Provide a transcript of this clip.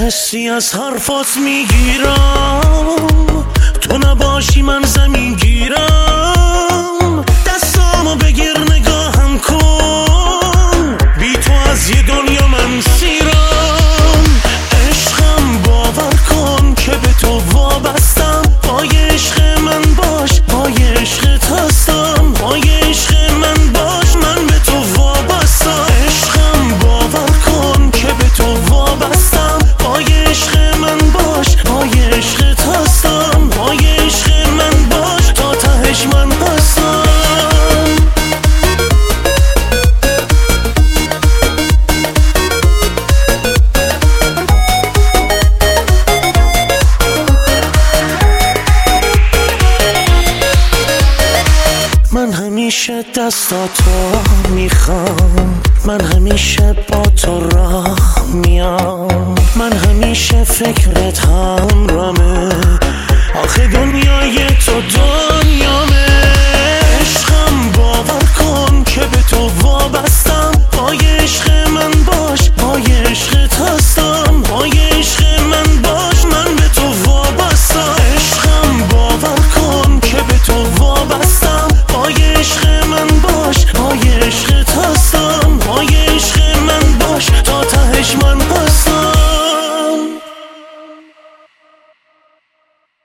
حسی از حرفات میگیرم، تو نباشی من زمین گیرم. دستامو بگیر نگاهم کن، بی تو از یه دنیا من سیرم. عشقم باور کن که به تو وابستم، پای عشق من باش، پای عشقت هستم. پای عشق من باش، من به تو وابستم. عشقم باور کن که به تو وابستم، پای عشق من باش، پای عشقت هستم. پای عشق من باش، تا تهش من هستم. من همیشه دستاتو میخوام، من همیشه با تو راه میام. من همیشه فکرت همرامه، آخه دنیای تو دنیامه. عشقم باور کن که به تو وابستم، پای عشق من باش، پای عشقت هستم.